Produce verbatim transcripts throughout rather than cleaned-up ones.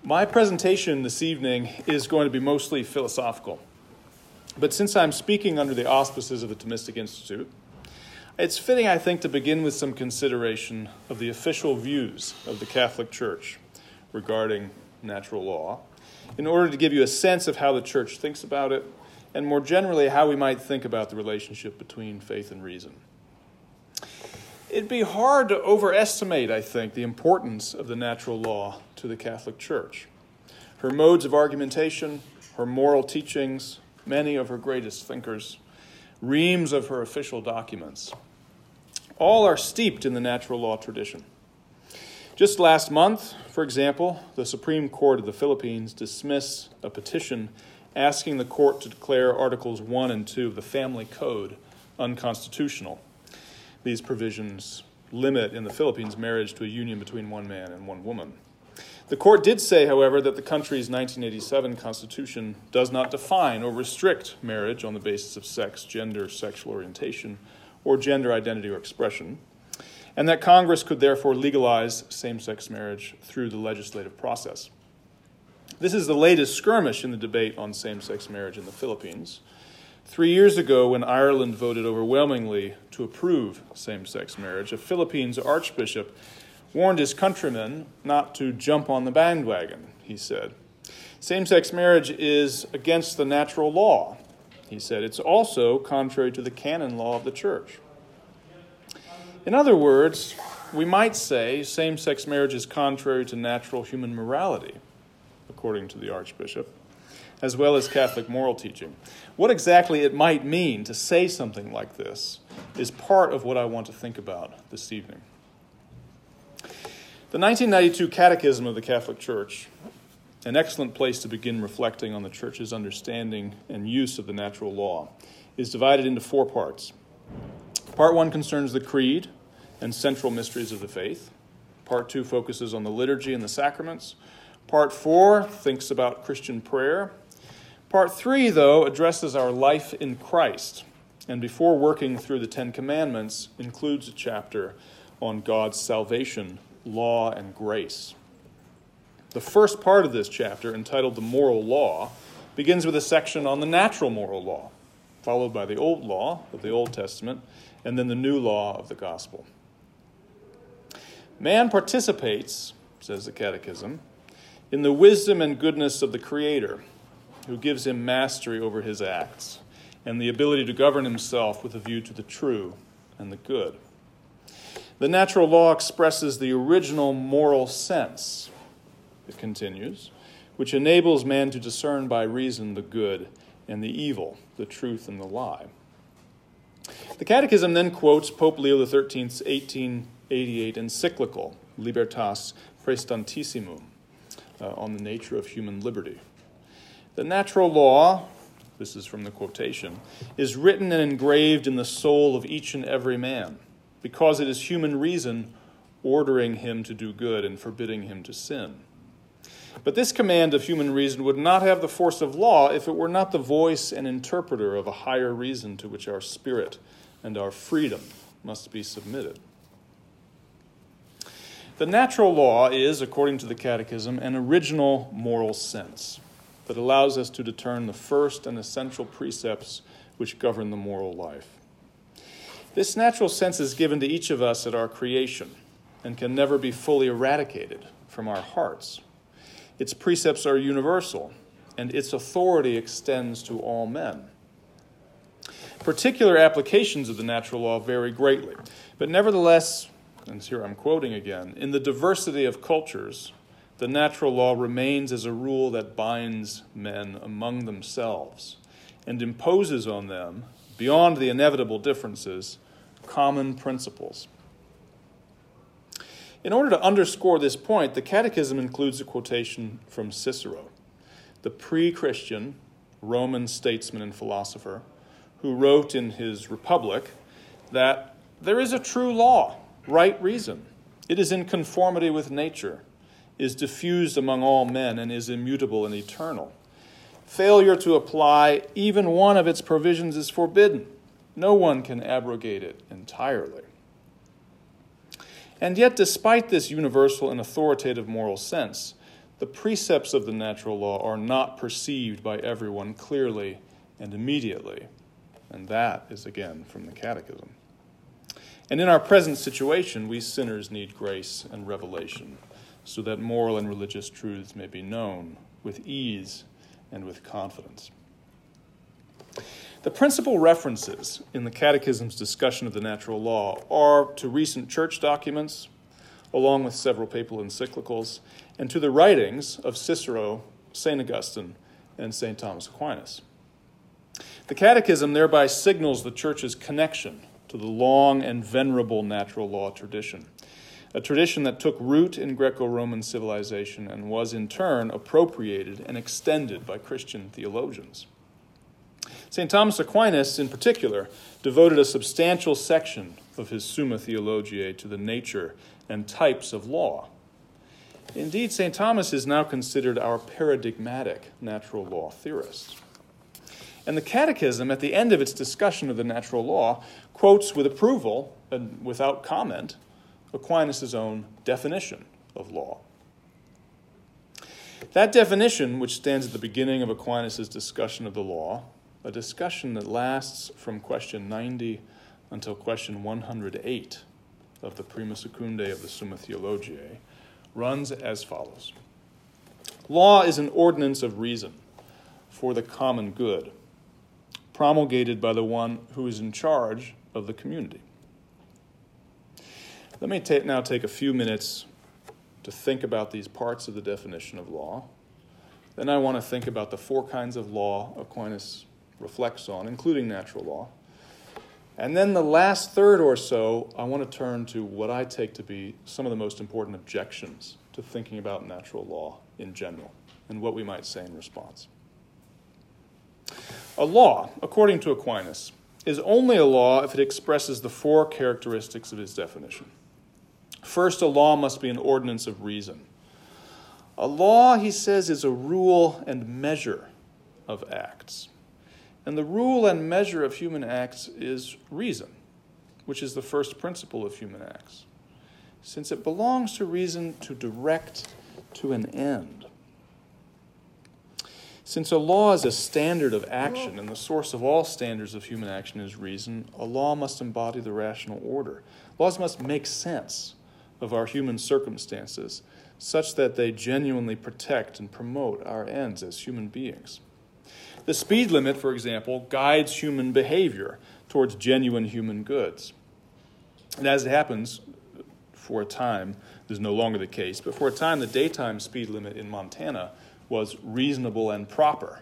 My presentation this evening is going to be mostly philosophical. But since I'm speaking under the auspices of the Thomistic Institute, it's fitting, I think, to begin with some consideration of the official views of the Catholic Church regarding natural law, in order to give you a sense of how the Church thinks about it, and more generally, how we might think about the relationship between faith and reason. It'd be hard to overestimate, I think, the importance of the natural law to the Catholic Church. Her modes of argumentation, her moral teachings, many of her greatest thinkers, reams of her official documents, all are steeped in the natural law tradition. Just last month, for example, the Supreme Court of the Philippines dismissed a petition asking the court to declare Articles one and two of the Family Code unconstitutional. These provisions limit in the Philippines marriage to a union between one man and one woman. The court did say, however, that the country's nineteen eighty-seven Constitution does not define or restrict marriage on the basis of sex, gender, sexual orientation, or gender identity or expression, and that Congress could therefore legalize same-sex marriage through the legislative process. This is the latest skirmish in the debate on same-sex marriage in the Philippines. Three years ago, when Ireland voted overwhelmingly to approve same-sex marriage, a Philippines archbishop warned his countrymen not to jump on the bandwagon, he said. Same-sex marriage is against the natural law, he said. It's also contrary to the canon law of the Church. In other words, we might say same-sex marriage is contrary to natural human morality, according to the archbishop, as well as Catholic moral teaching. What exactly it might mean to say something like this is part of what I want to think about this evening. The nineteen ninety-two Catechism of the Catholic Church, an excellent place to begin reflecting on the Church's understanding and use of the natural law, is divided into four parts. Part one concerns the Creed and central mysteries of the faith. Part two focuses on the liturgy and the sacraments. Part four thinks about Christian prayer. Part three, though, addresses our life in Christ, and before working through the Ten Commandments, includes a chapter on God's salvation, law, and grace. The first part of this chapter, entitled The Moral Law, begins with a section on the natural moral law, followed by the old law of the Old Testament, and then the new law of the gospel. Man participates, says the Catechism, in the wisdom and goodness of the Creator, who gives him mastery over his acts and the ability to govern himself with a view to the true and the good. The natural law expresses the original moral sense, it continues, which enables man to discern by reason the good and the evil, the truth and the lie. The Catechism then quotes Pope Leo the thirteenth's eighteen eighty-eight encyclical, Libertas Praestantissimum, uh, on the nature of human liberty. The natural law, this is from the quotation, is written and engraved in the soul of each and every man, because it is human reason ordering him to do good and forbidding him to sin. But this command of human reason would not have the force of law if it were not the voice and interpreter of a higher reason to which our spirit and our freedom must be submitted. The natural law is, according to the Catechism, an original moral sense that allows us to discern the first and essential precepts which govern the moral life. This natural sense is given to each of us at our creation and can never be fully eradicated from our hearts. Its precepts are universal, and its authority extends to all men. Particular applications of the natural law vary greatly, but nevertheless, and here I'm quoting again, in the diversity of cultures, the natural law remains as a rule that binds men among themselves and imposes on them, beyond the inevitable differences, common principles. In order to underscore this point, the Catechism includes a quotation from Cicero, the pre-Christian Roman statesman and philosopher, who wrote in his Republic that there is a true law, right reason. It is in conformity with nature, is diffused among all men, and is immutable and eternal. Failure to apply even one of its provisions is forbidden. No one can abrogate it entirely. And yet, despite this universal and authoritative moral sense, the precepts of the natural law are not perceived by everyone clearly and immediately. And that is, again, from the Catechism. And in our present situation, we sinners need grace and revelation, so that moral and religious truths may be known with ease and with confidence. The principal references in the Catechism's discussion of the natural law are to recent church documents, along with several papal encyclicals, and to the writings of Cicero, Saint Augustine, and Saint Thomas Aquinas. The Catechism thereby signals the Church's connection to the long and venerable natural law tradition, a tradition that took root in Greco-Roman civilization and was in turn appropriated and extended by Christian theologians. Saint Thomas Aquinas, in particular, devoted a substantial section of his Summa Theologiae to the nature and types of law. Indeed, Saint Thomas is now considered our paradigmatic natural law theorist. And the Catechism, at the end of its discussion of the natural law, quotes with approval and without comment Aquinas' own definition of law. That definition, which stands at the beginning of Aquinas' discussion of the law, a discussion that lasts from question ninety until question one hundred eight of the Prima Secundae of the Summa Theologiae, runs as follows. Law is an ordinance of reason for the common good, promulgated by the one who is in charge of the community. Let me ta- now take a few minutes to think about these parts of the definition of law. Then I want to think about the four kinds of law Aquinas reflects on, including natural law. And then the last third or so, I want to turn to what I take to be some of the most important objections to thinking about natural law in general, and what we might say in response. A law, according to Aquinas, is only a law if it expresses the four characteristics of his definition. First, a law must be an ordinance of reason. A law, he says, is a rule and measure of acts. And the rule and measure of human acts is reason, which is the first principle of human acts, since it belongs to reason to direct to an end. Since a law is a standard of action, and the source of all standards of human action is reason, a law must embody the rational order. Laws must make sense of our human circumstances, such that they genuinely protect and promote our ends as human beings. The speed limit, for example, guides human behavior towards genuine human goods. And as it happens, for a time, this is no longer the case, but for a time the daytime speed limit in Montana was reasonable and proper.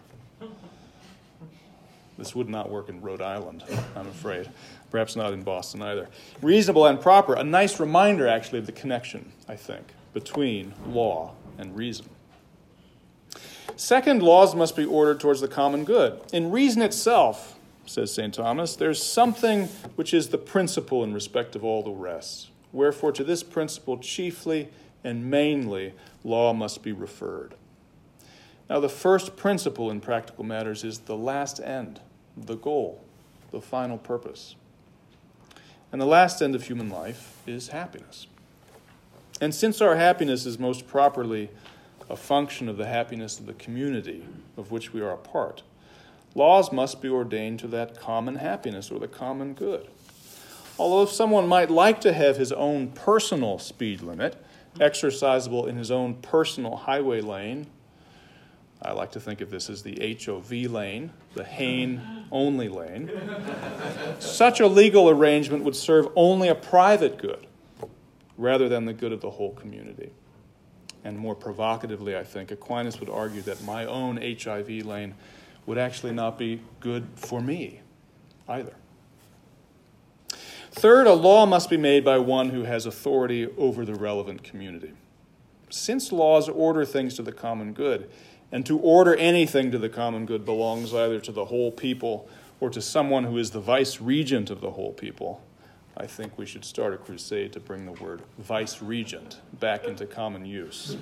This would not work in Rhode Island, I'm afraid. Perhaps not in Boston either. Reasonable and proper, a nice reminder, actually, of the connection, I think, between law and reason. Second, laws must be ordered towards the common good. In reason itself, says Saint Thomas, there's something which is the principle in respect of all the rest. Wherefore, to this principle chiefly and mainly law must be referred. Now, the first principle in practical matters is the last end, the goal, the final purpose. And the last end of human life is happiness. And since our happiness is most properly a function of the happiness of the community of which we are a part, laws must be ordained to that common happiness or the common good. Although if someone might like to have his own personal speed limit, exercisable in his own personal highway lane, I like to think of this as the H O V lane, the Hain-only lane, such a legal arrangement would serve only a private good rather than the good of the whole community. And more provocatively, I think, Aquinas would argue that my own H I V lane would actually not be good for me either. Third, a law must be made by one who has authority over the relevant community. Since laws order things to the common good, and to order anything to the common good belongs either to the whole people or to someone who is the vice-regent of the whole people, I think we should start a crusade to bring the word vice-regent back into common use.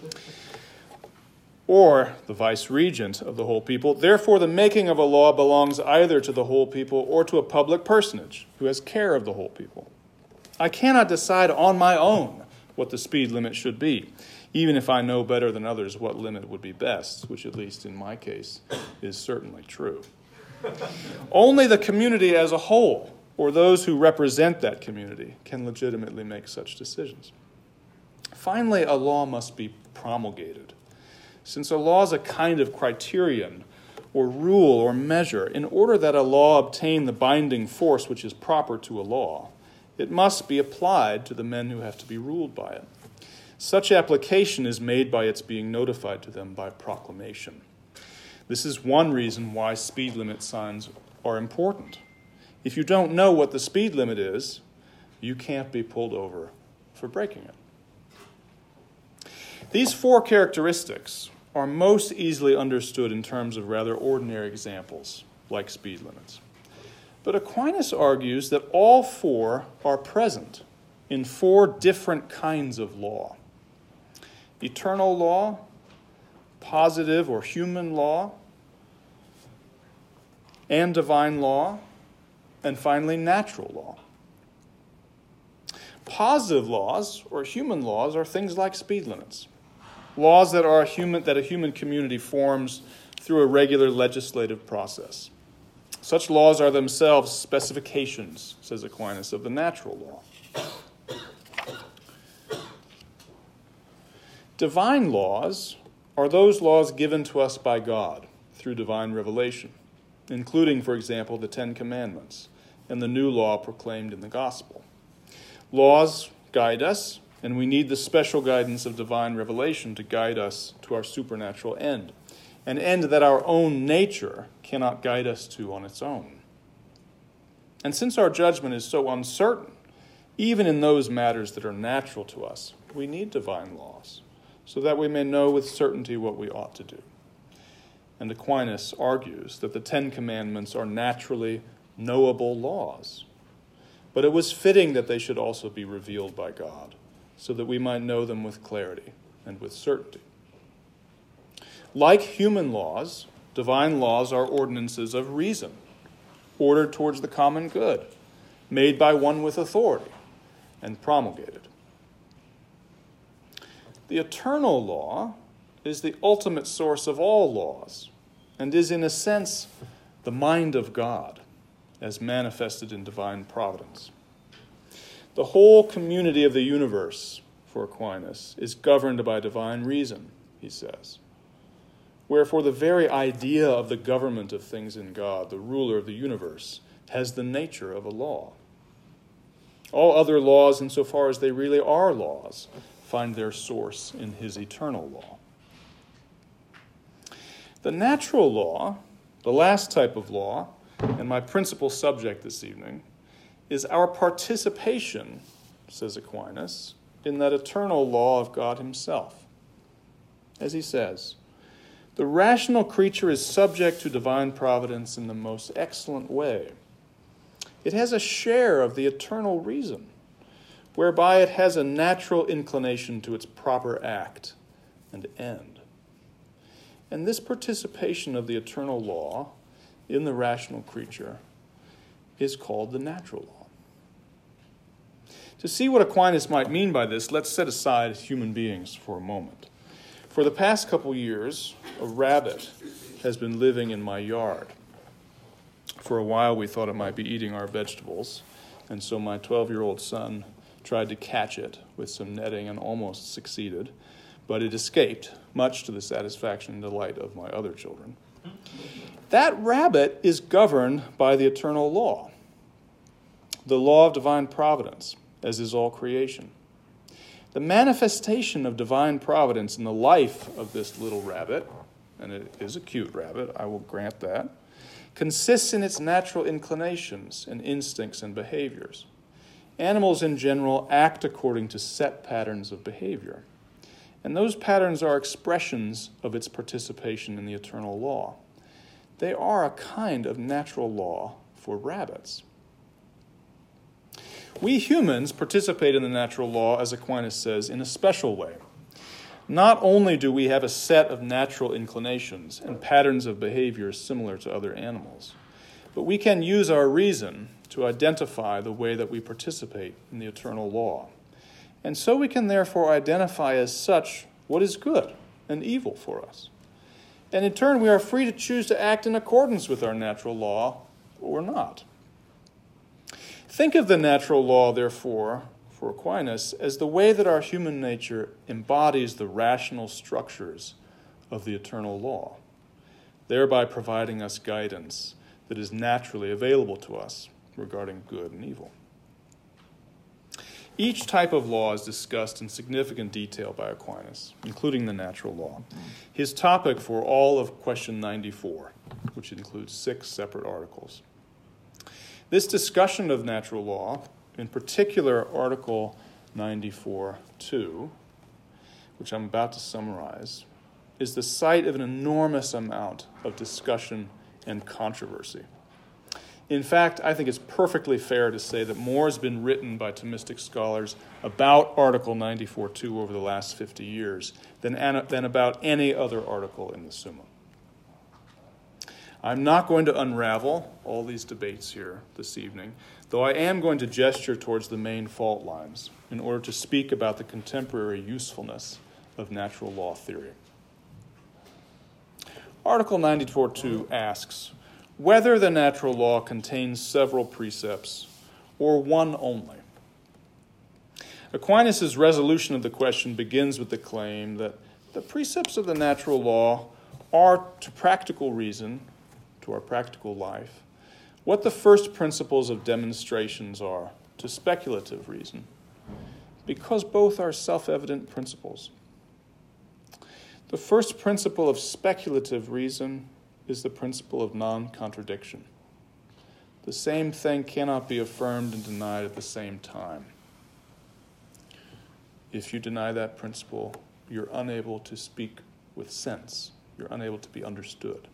Or the vice-regent of the whole people. Therefore, the making of a law belongs either to the whole people or to a public personage who has care of the whole people. I cannot decide on my own what the speed limit should be. even if I know better than others what limit would be best, which at least in my case is certainly true. Only the community as a whole, or those who represent that community, can legitimately make such decisions. Finally, a law must be promulgated. Since a law is a kind of criterion or rule or measure, in order that a law obtain the binding force which is proper to a law, it must be applied to the men who have to be ruled by it. Such application is made by its being notified to them by proclamation. This is one reason why speed limit signs are important. If you don't know what the speed limit is, you can't be pulled over for breaking it. These four characteristics are most easily understood in terms of rather ordinary examples, like speed limits. But Aquinas argues that all four are present in four different kinds of law: eternal law, positive or human law, and divine law, and finally natural law. Positive laws, or human laws, are things like speed limits. Laws that are a human, that a human community forms through a regular legislative process. Such laws are themselves specifications, says Aquinas, of the natural law. Divine laws are those laws given to us by God through divine revelation, including, for example, the Ten Commandments and the new law proclaimed in the gospel. Laws guide us, and we need the special guidance of divine revelation to guide us to our supernatural end, an end that our own nature cannot guide us to on its own. And since our judgment is so uncertain, even in those matters that are natural to us, we need divine laws, so that we may know with certainty what we ought to do. And Aquinas argues that the Ten Commandments are naturally knowable laws, but it was fitting that they should also be revealed by God, so that we might know them with clarity and with certainty. Like human laws, divine laws are ordinances of reason, ordered towards the common good, made by one with authority, and promulgated. The eternal law is the ultimate source of all laws, and is in a sense the mind of God, as manifested in divine providence. The whole community of the universe, for Aquinas, is governed by divine reason, he says. Wherefore the very idea of the government of things in God, the ruler of the universe, has the nature of a law. All other laws, insofar as they really are laws, find their source in his eternal law. The natural law, the last type of law, and my principal subject this evening, is our participation, says Aquinas, in that eternal law of God himself. As he says, the rational creature is subject to divine providence in the most excellent way. It has a share of the eternal reason, whereby it has a natural inclination to its proper act and end. And this participation of the eternal law in the rational creature is called the natural law. To see what Aquinas might mean by this, let's set aside human beings for a moment. For the past couple years, a rabbit has been living in my yard. For a while, we thought it might be eating our vegetables, and so my twelve-year-old son tried to catch it with some netting and almost succeeded, but it escaped, much to the satisfaction and delight of my other children. That rabbit is governed by the eternal law, the law of divine providence, as is all creation. The manifestation of divine providence in the life of this little rabbit, and it is a cute rabbit, I will grant that, consists in its natural inclinations and instincts and behaviors. Animals in general act according to set patterns of behavior, and those patterns are expressions of its participation in the eternal law. They are a kind of natural law for rabbits. We humans participate in the natural law, as Aquinas says, in a special way. Not only do we have a set of natural inclinations and patterns of behavior similar to other animals, but we can use our reason to identify the way that we participate in the eternal law. And so we can therefore identify as such what is good and evil for us. And in turn, we are free to choose to act in accordance with our natural law or not. Think of the natural law, therefore, for Aquinas, as the way that our human nature embodies the rational structures of the eternal law, thereby providing us guidance that is naturally available to us regarding good and evil. Each type of law is discussed in significant detail by Aquinas, including the natural law. His topic for all of question ninety-four, which includes six separate articles. This discussion of natural law, in particular Article ninety-four two, which I'm about to summarize, is the site of an enormous amount of discussion and controversy. In fact, I think it's perfectly fair to say that more has been written by Thomistic scholars about Article ninety-four two over the last fifty years than, than about any other article in the Summa. I'm not going to unravel all these debates here this evening, though I am going to gesture towards the main fault lines in order to speak about the contemporary usefulness of natural law theory. Article ninety-four two asks whether the natural law contains several precepts or one only. Aquinas' resolution of the question begins with the claim that the precepts of the natural law are, to practical reason, to our practical life, what the first principles of demonstrations are to speculative reason, because both are self-evident principles. The first principle of speculative reason is the principle of non-contradiction. The same thing cannot be affirmed and denied at the same time. If you deny that principle, you're unable to speak with sense. You're unable to be understood.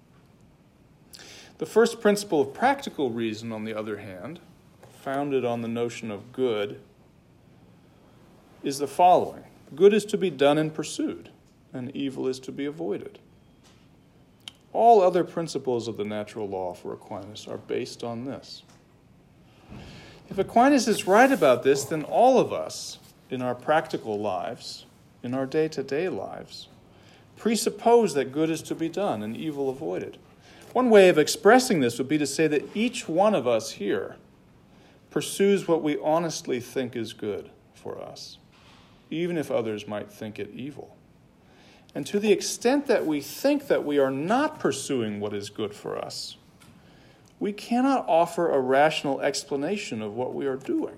The first principle of practical reason, on the other hand, founded on the notion of good, is the following. Good is to be done and pursued, and evil is to be avoided. All other principles of the natural law for Aquinas are based on this. If Aquinas is right about this, then all of us, in our practical lives, in our day-to-day lives, presuppose that good is to be done and evil avoided. One way of expressing this would be to say that each one of us here pursues what we honestly think is good for us, even if others might think it evil. And to the extent that we think that we are not pursuing what is good for us, we cannot offer a rational explanation of what we are doing.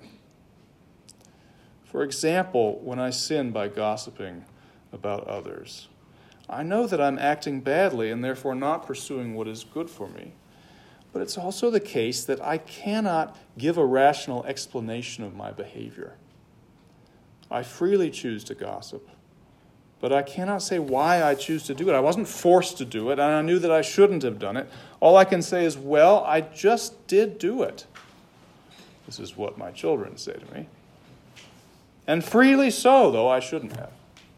For example, when I sin by gossiping about others, I know that I'm acting badly and therefore not pursuing what is good for me. But it's also the case that I cannot give a rational explanation of my behavior. I freely choose to gossip, but I cannot say why I choose to do it. I wasn't forced to do it, and I knew that I shouldn't have done it. All I can say is, well, I just did do it. This is what my children say to me. And freely so, though I shouldn't have.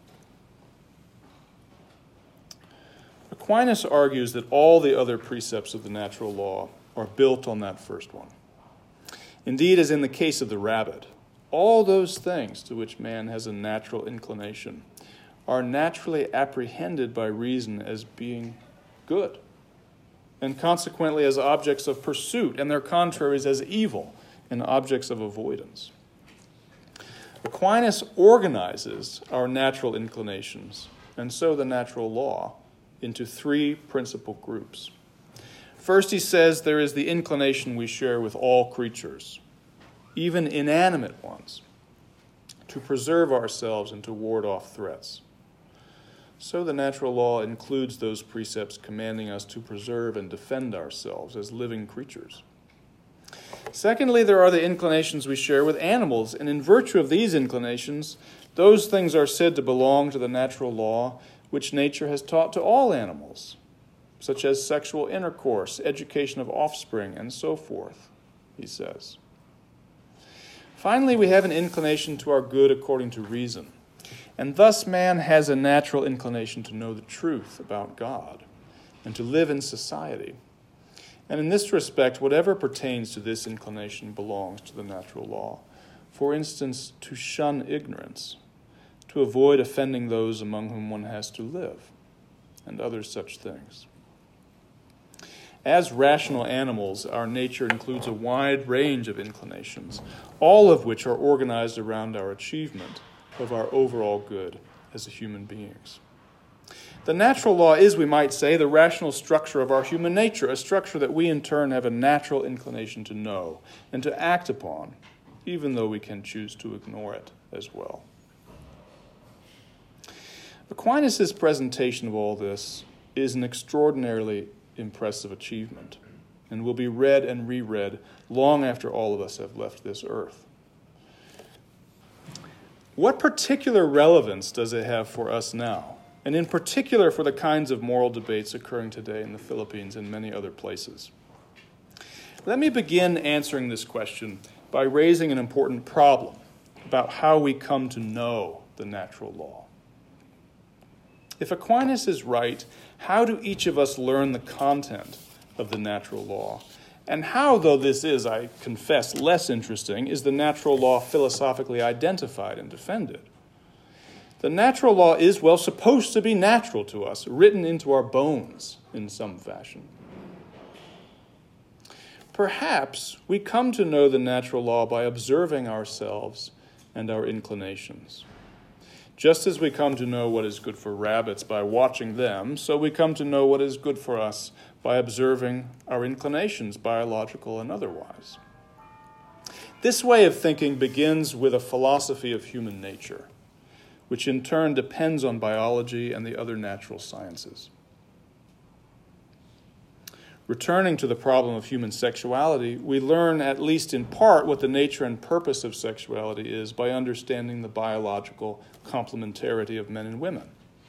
Aquinas argues that all the other precepts of the natural law are built on that first one. Indeed, as in the case of the rabbit, all those things to which man has a natural inclination are naturally apprehended by reason as being good, and consequently as objects of pursuit, and their contraries as evil and objects of avoidance. Aquinas organizes our natural inclinations, and so the natural law, into three principal groups. First, he says there is the inclination we share with all creatures, even inanimate ones, to preserve ourselves and to ward off threats. So the natural law includes those precepts commanding us to preserve and defend ourselves as living creatures. Secondly, there are the inclinations we share with animals, and in virtue of these inclinations, those things are said to belong to the natural law which nature has taught to all animals, such as sexual intercourse, education of offspring, and so forth, he says. Finally, we have an inclination to our good according to reason, and thus man has a natural inclination to know the truth about God and to live in society. And in this respect, whatever pertains to this inclination belongs to the natural law. For instance, to shun ignorance, to avoid offending those among whom one has to live, and other such things. As rational animals, our nature includes a wide range of inclinations, all of which are organized around our achievement of our overall good as human beings. The natural law is, we might say, the rational structure of our human nature, a structure that we in turn have a natural inclination to know and to act upon, even though we can choose to ignore it as well. Aquinas' presentation of all this is an extraordinarily impressive achievement and will be read and reread long after all of us have left this earth. What particular relevance does it have for us now, and in particular for the kinds of moral debates occurring today in the Philippines and many other places? Let me begin answering this question by raising an important problem about how we come to know the natural law. If Aquinas is right, how do each of us learn the content of the natural law? And how, though this is, I confess, less interesting, is the natural law philosophically identified and defended? The natural law is, well, supposed to be natural to us, written into our bones in some fashion. Perhaps we come to know the natural law by observing ourselves and our inclinations. Just as we come to know what is good for rabbits by watching them, so we come to know what is good for us by observing our inclinations, biological and otherwise. This way of thinking begins with a philosophy of human nature, which in turn depends on biology and the other natural sciences. Returning to the problem of human sexuality, we learn at least in part what the nature and purpose of sexuality is by understanding the biological complementarity of men and women.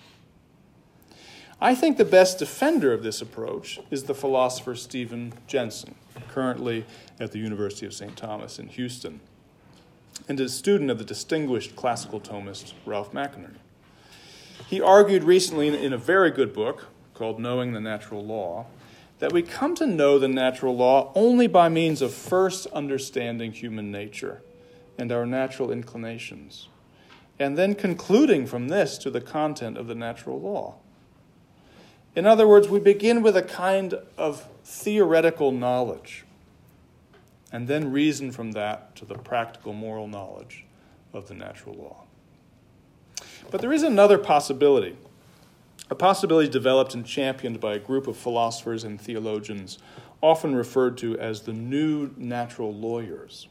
I think the best defender of this approach is the philosopher Stephen Jensen, currently at the University of Saint Thomas in Houston, and a student of the distinguished classical Thomist Ralph McInerney. He argued recently in a very good book called Knowing the Natural Law that we come to know the natural law only by means of first understanding human nature and our natural inclinations, and then concluding from this to the content of the natural law. In other words, we begin with a kind of theoretical knowledge, and then reason from that to the practical moral knowledge of the natural law. But there is another possibility. A possibility developed and championed by a group of philosophers and theologians, often referred to as the new natural lawyers.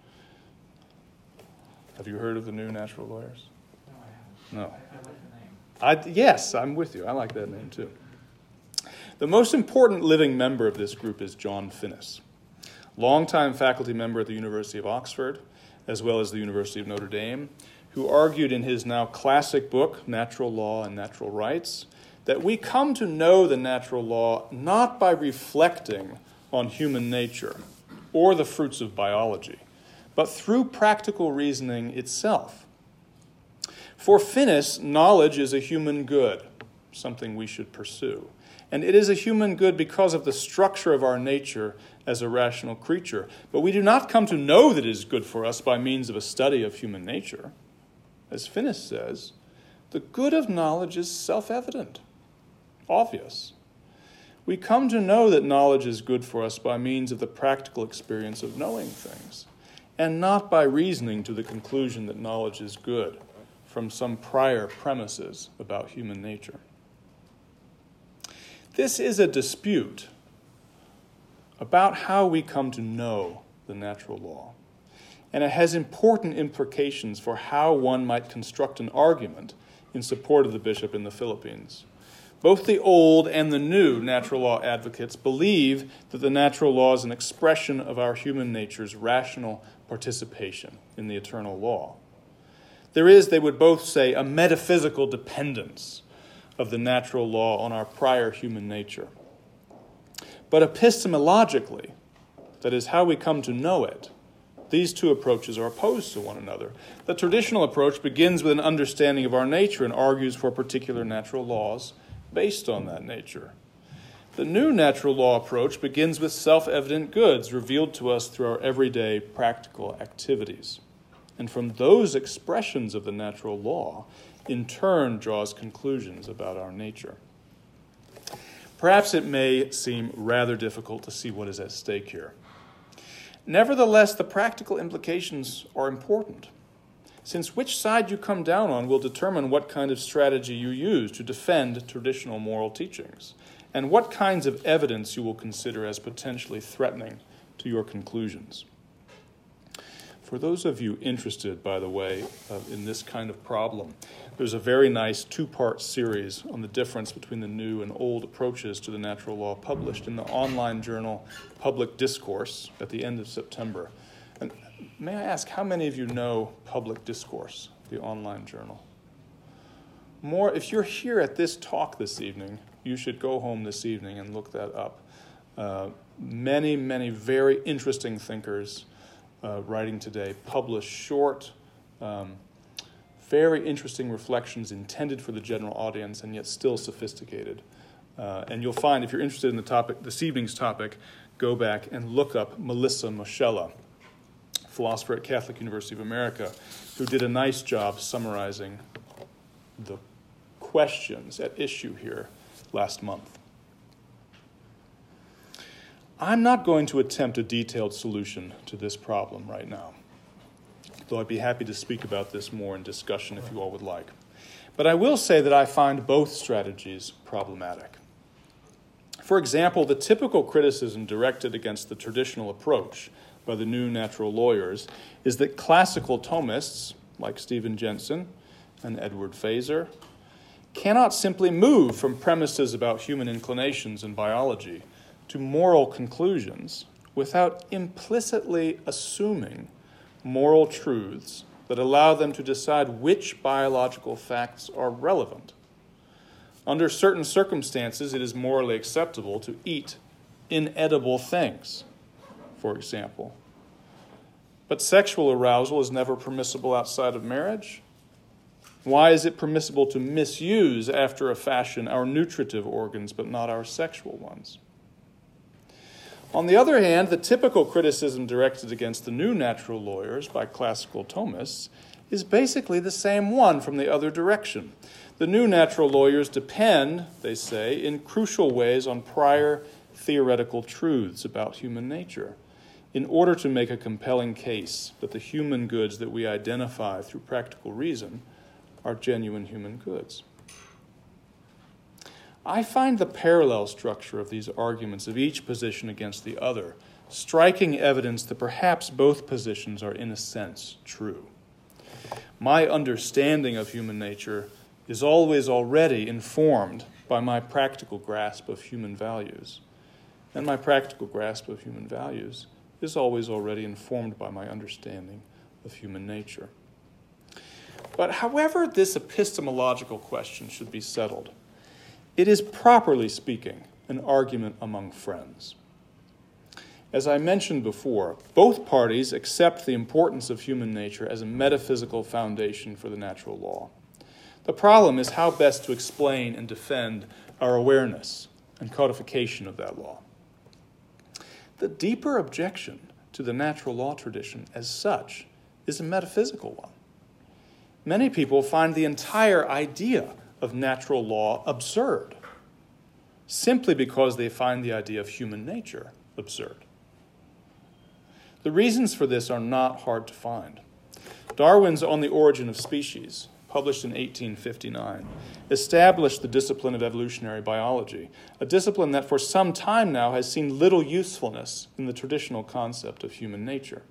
Have you heard of the new natural lawyers? No, I haven't. No. I, I like the name. I, yes, I'm with you. I like that name too. The most important living member of this group is John Finnis, longtime faculty member at the University of Oxford, as well as the University of Notre Dame, who argued in his now classic book, Natural Law and Natural Rights, that we come to know the natural law not by reflecting on human nature or the fruits of biology, but through practical reasoning itself. For Finnis, knowledge is a human good, something we should pursue. And it is a human good because of the structure of our nature as a rational creature. But we do not come to know that it is good for us by means of a study of human nature. As Finnis says, the good of knowledge is self-evident, obvious. We come to know that knowledge is good for us by means of the practical experience of knowing things, and not by reasoning to the conclusion that knowledge is good from some prior premises about human nature. This is a dispute about how we come to know the natural law, and it has important implications for how one might construct an argument in support of the bishop in the Philippines. Both the old and the new natural law advocates believe that the natural law is an expression of our human nature's rational participation in the eternal law. There is, they would both say, a metaphysical dependence of the natural law on our prior human nature. But epistemologically, that is how we come to know it, these two approaches are opposed to one another. The traditional approach begins with an understanding of our nature and argues for particular natural laws based on that nature. The new natural law approach begins with self-evident goods revealed to us through our everyday practical activities. and from those expressions of the natural law, in turn draws conclusions about our nature. Perhaps it may seem rather difficult to see what is at stake here. Nevertheless, the practical implications are important, since which side you come down on will determine what kind of strategy you use to defend traditional moral teachings, and what kinds of evidence you will consider as potentially threatening to your conclusions. For those of you interested, by the way, uh, in this kind of problem, there's a very nice two-part series on the difference between the new and old approaches to the natural law published in the online journal Public Discourse at the end of September. And may I ask, how many of you know Public Discourse, the online journal? More, if you're here at this talk this evening, you should go home this evening and look that up. Uh, many, many very interesting thinkers uh, writing today publish short, um, very interesting reflections intended for the general audience and yet still sophisticated. Uh, and you'll find, if you're interested in the topic, this evening's topic, go back and look up Melissa Moschella, philosopher at Catholic University of America, who did a nice job summarizing the questions at issue here last month. I'm not going to attempt a detailed solution to this problem right now, though I'd be happy to speak about this more in discussion if you all would like. But I will say that I find both strategies problematic. For example, the typical criticism directed against the traditional approach by the new natural lawyers is that classical Thomists, like Stephen Jensen and Edward Feser, cannot simply move from premises about human inclinations and biology to moral conclusions without implicitly assuming moral truths that allow them to decide which biological facts are relevant. Under certain circumstances, it is morally acceptable to eat inedible things, for example. But sexual arousal is never permissible outside of marriage. Why is it permissible to misuse, after a fashion, our nutritive organs, but not our sexual ones? On the other hand, the typical criticism directed against the new natural lawyers by classical Thomists is basically the same one from the other direction. The new natural lawyers depend, they say, in crucial ways on prior theoretical truths about human nature in order to make a compelling case that the human goods that we identify through practical reason are genuine human goods. I find the parallel structure of these arguments of each position against the other striking evidence that perhaps both positions are in a sense true. My understanding of human nature is always already informed by my practical grasp of human values, and my practical grasp of human values is always already informed by my understanding of human nature. But however this epistemological question should be settled, it is, properly speaking, an argument among friends. As I mentioned before, both parties accept the importance of human nature as a metaphysical foundation for the natural law. The problem is how best to explain and defend our awareness and codification of that law. The deeper objection to the natural law tradition as such is a metaphysical one. Many people find the entire idea of natural law absurd, simply because they find the idea of human nature absurd. The reasons for this are not hard to find. Darwin's On the Origin of Species, published in eighteen fifty-nine, established the discipline of evolutionary biology, a discipline that for some time now has seen little usefulness in the traditional concept of human nature.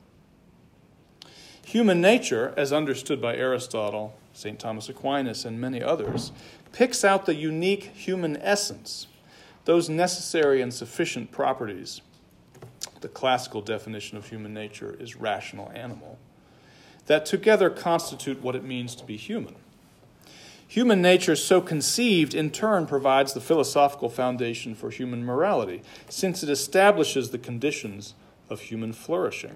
Human nature, as understood by Aristotle, Saint Thomas Aquinas, and many others, picks out the unique human essence, those necessary and sufficient properties. The classical definition of human nature is rational animal, that together constitute what it means to be human. Human nature, so conceived, in turn provides the philosophical foundation for human morality, since it establishes the conditions of human flourishing.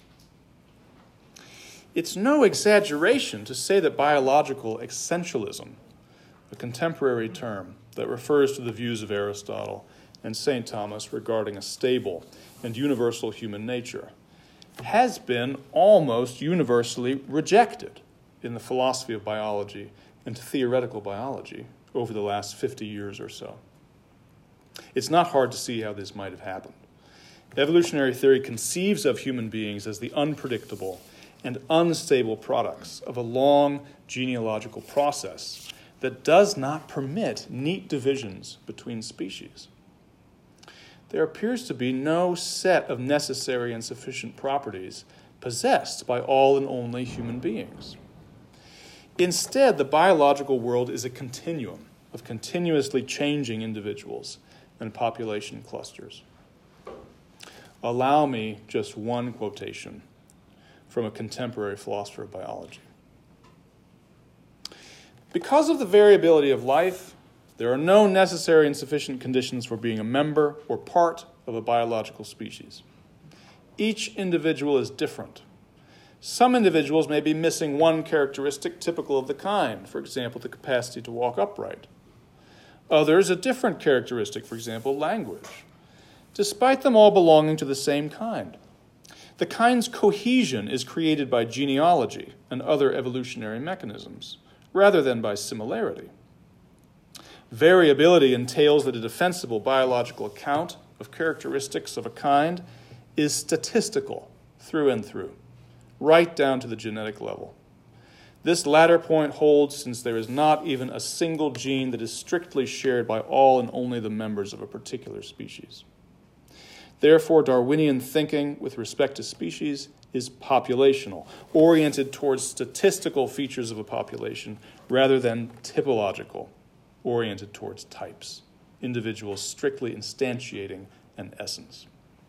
It's no exaggeration to say that biological essentialism, a contemporary term that refers to the views of Aristotle and Saint Thomas regarding a stable and universal human nature, has been almost universally rejected in the philosophy of biology and theoretical biology over the last fifty years or so. It's not hard to see how this might have happened. Evolutionary theory conceives of human beings as the unpredictable and unstable products of a long genealogical process that does not permit neat divisions between species. There appears to be no set of necessary and sufficient properties possessed by all and only human beings. Instead, the biological world is a continuum of continuously changing individuals and population clusters. Allow me just one quotation from a contemporary philosopher of biology. Because of the variability of life, there are no necessary and sufficient conditions for being a member or part of a biological species. Each individual is different. Some individuals may be missing one characteristic typical of the kind, for example, the capacity to walk upright. Others, a different characteristic, for example, language, despite them all belonging to the same kind. The kind's cohesion is created by genealogy and other evolutionary mechanisms, rather than by similarity. Variability entails that a defensible biological account of characteristics of a kind is statistical through and through, right down to the genetic level. This latter point holds since there is not even a single gene that is strictly shared by all and only the members of a particular species. Therefore, Darwinian thinking with respect to species is populational, oriented towards statistical features of a population rather than typological, oriented towards types, individuals strictly instantiating an essence.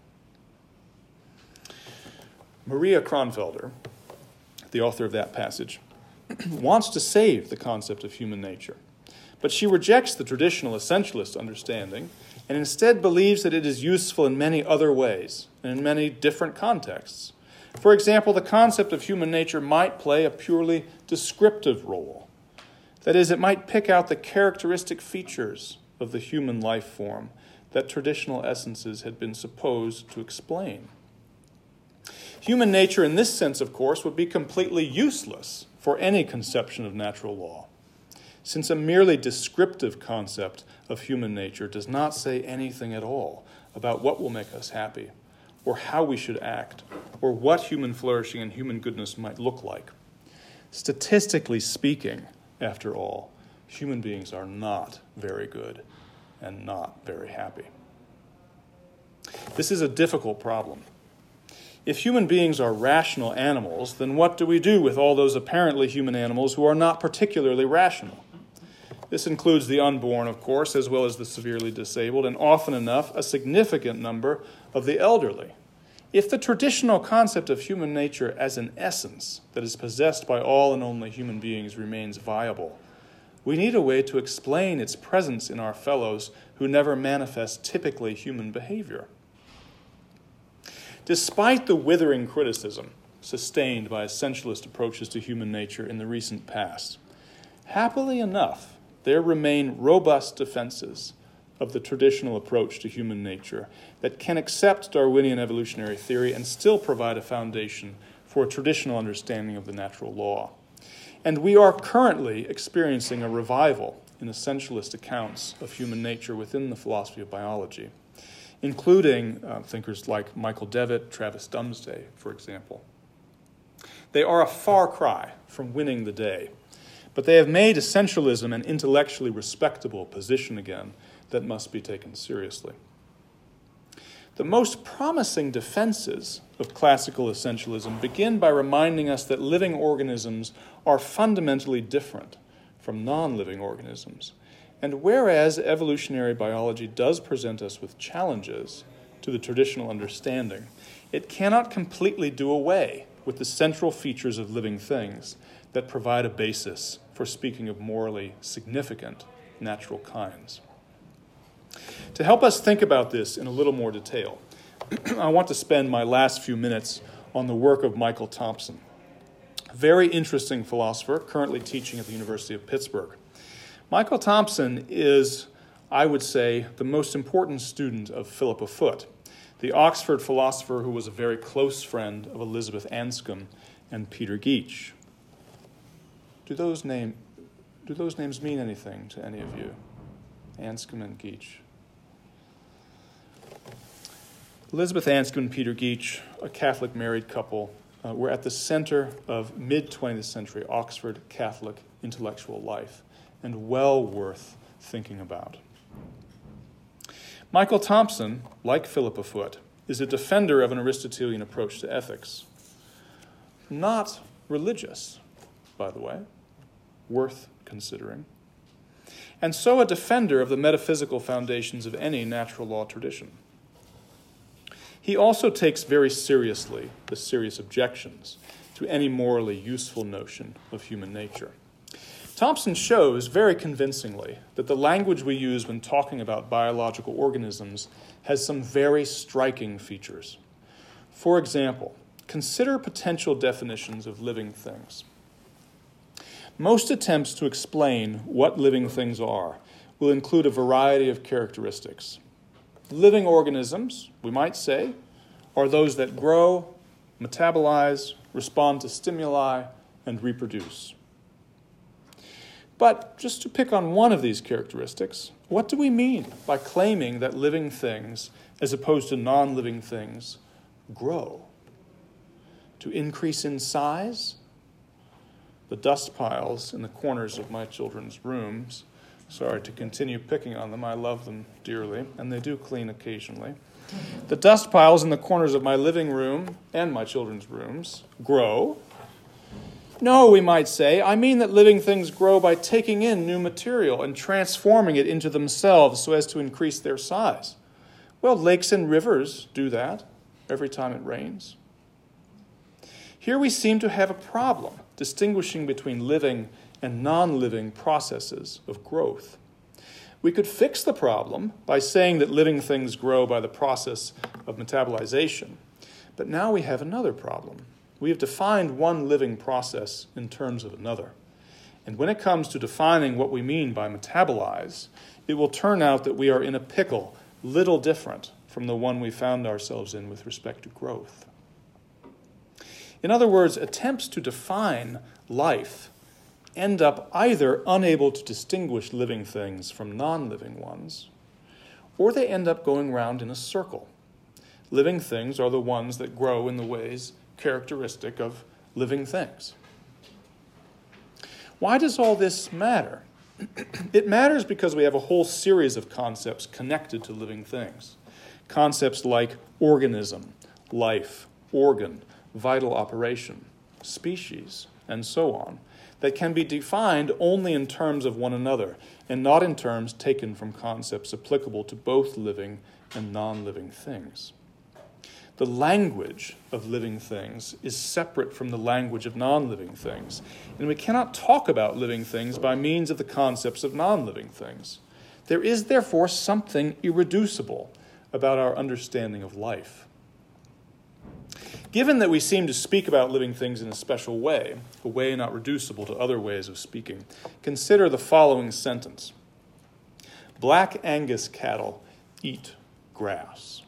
Maria Kronfelder, the author of that passage, wants to save the concept of human nature, but she rejects the traditional essentialist understanding and instead believes that it is useful in many other ways and in many different contexts. For example, the concept of human nature might play a purely descriptive role. That is, it might pick out the characteristic features of the human life form that traditional essences had been supposed to explain. Human nature in this sense, of course, would be completely useless for any conception of natural law, since a merely descriptive concept of human nature does not say anything at all about what will make us happy, or how we should act, or what human flourishing and human goodness might look like. Statistically speaking, after all, human beings are not very good and not very happy. This is a difficult problem. If human beings are rational animals, then what do we do with all those apparently human animals who are not particularly rational? This includes the unborn, of course, as well as the severely disabled, and often enough, a significant number of the elderly. If the traditional concept of human nature as an essence that is possessed by all and only human beings remains viable, we need a way to explain its presence in our fellows who never manifest typically human behavior. Despite the withering criticism sustained by essentialist approaches to human nature in the recent past, happily enough, there remain robust defenses of the traditional approach to human nature that can accept Darwinian evolutionary theory and still provide a foundation for a traditional understanding of the natural law. And we are currently experiencing a revival in essentialist accounts of human nature within the philosophy of biology, including uh, thinkers like Michael Devitt, Travis Dumsday, for example. They are a far cry from winning the day, but they have made essentialism an intellectually respectable position again that must be taken seriously. The most promising defenses of classical essentialism begin by reminding us that living organisms are fundamentally different from non-living organisms. And whereas evolutionary biology does present us with challenges to the traditional understanding, it cannot completely do away with the central features of living things that provide a basis for speaking of morally significant natural kinds. To help us think about this in a little more detail, I want to spend my last few minutes on the work of Michael Thompson, a very interesting philosopher currently teaching at the University of Pittsburgh. Michael Thompson is, I would say, the most important student of Philippa Foot, the Oxford philosopher who was a very close friend of Elizabeth Anscombe and Peter Geach. Do those, name, do those names mean anything to any of you? Anscombe and Geach. Elizabeth Anscombe and Peter Geach, a Catholic married couple, uh, were at the center of mid-twentieth century Oxford Catholic intellectual life, and well worth thinking about. Michael Thompson, like Philippa Foot, is a defender of an Aristotelian approach to ethics. Not religious, by the way, worth considering. And so a defender of the metaphysical foundations of any natural law tradition. He also takes very seriously the serious objections to any morally useful notion of human nature. Thompson shows very convincingly that the language we use when talking about biological organisms has some very striking features. For example, consider potential definitions of living things. Most attempts to explain what living things are will include a variety of characteristics. Living organisms, we might say, are those that grow, metabolize, respond to stimuli, and reproduce. But just to pick on one of these characteristics, what do we mean by claiming that living things, as opposed to non-living things, grow? To increase in size? The dust piles in the corners of my children's rooms, sorry to continue picking on them, I love them dearly, and they do clean occasionally. The dust piles in the corners of my living room and my children's rooms grow. No, we might say, I mean that living things grow by taking in new material and transforming it into themselves so as to increase their size. Well, lakes and rivers do that every time it rains. Here we seem to have a problem distinguishing between living and non-living processes of growth. We could fix the problem by saying that living things grow by the process of metabolization, but now we have another problem. We have defined one living process in terms of another. And when it comes to defining what we mean by metabolize, it will turn out that we are in a pickle little different from the one we found ourselves in with respect to growth. In other words, attempts to define life end up either unable to distinguish living things from non-living ones, or they end up going round in a circle. Living things are the ones that grow in the ways characteristic of living things. Why does all this matter? It matters because we have a whole series of concepts connected to living things. Concepts like organism, life, organ, vital operation, species, and so on, that can be defined only in terms of one another and not in terms taken from concepts applicable to both living and non-living things. The language of living things is separate from the language of non-living things, and we cannot talk about living things by means of the concepts of non-living things. There is, therefore, something irreducible about our understanding of life. Given that we seem to speak about living things in a special way, a way not reducible to other ways of speaking, consider the following sentence. Black Angus cattle eat grass.